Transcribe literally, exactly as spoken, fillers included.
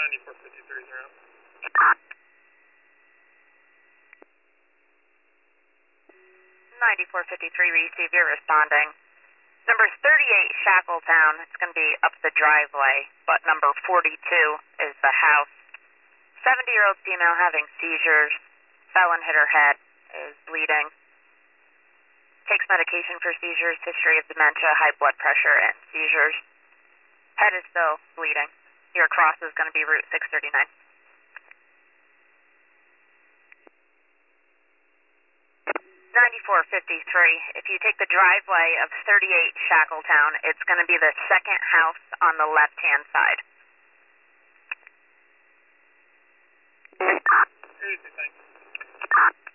ninety-four fifty-three zero. ninety-four fifty-three, receive, you're responding. Number thirty-eight, Shackletown, it's going to be up the driveway, but number forty-two is the house. seventy-year-old female having seizures, fell and hit her head, is bleeding. Takes medication for seizures, history of dementia, high blood pressure, and seizures. Head is still bleeding. Your cross is going to be Route six thirty-nine. ninety-four fifty-three, if you take the driveway of thirty-eight Shackletown, it's going to be the second house on the left-hand side. Easy, thanks.